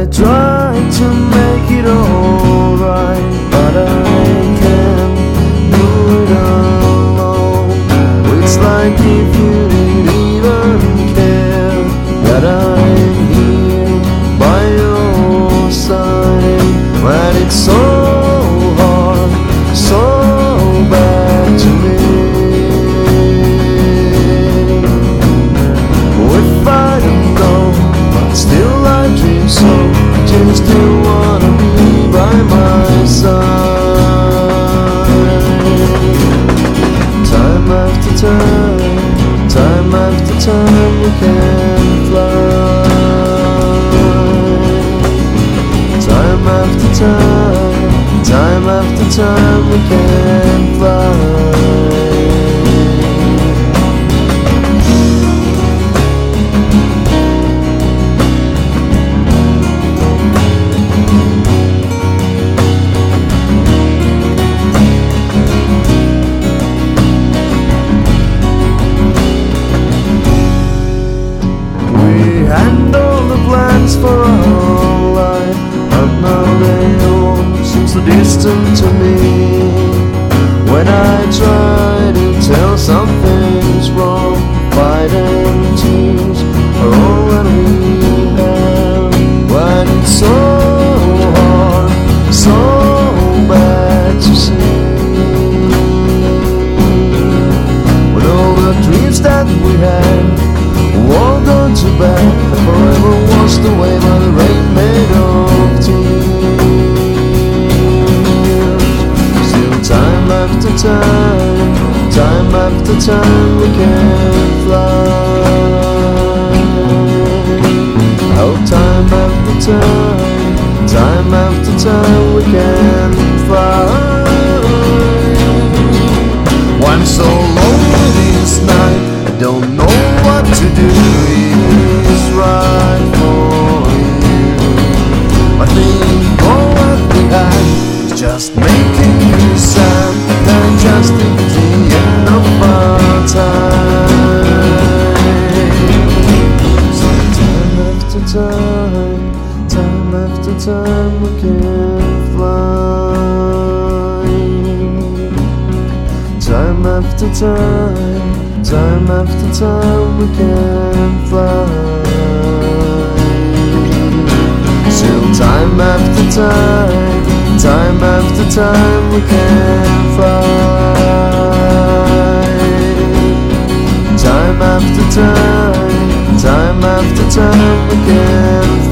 I try to make it alright, but I can't do it alone. It's like if you didn't even care that I'm here by your side. When it's so hard, so bad to me. If I don't know, but still I dream so, just still wanna be by my side. Time after time, time after time we can fly. Time after time, time after time we can fly. And all the plans for our life, but now they all seem so distant to me. When I try to tell something's wrong, fight and tears are all that we have. When it's so hard, so bad to see. When all the dreams that we had all gone to bed, and forever washed away by the rain made of tears. Still time after time, time after time we can fly. Oh, time after time, time after time we can fly. I'm so lonely this night, I don't know what to do is right for you. I think all what we had is just making you sad, and just at the end of our time. So time after time, time after time we can fly. Time after time, time after time we can fly. Still time after time, time after time we can fly. Time after time, time after time we can fly.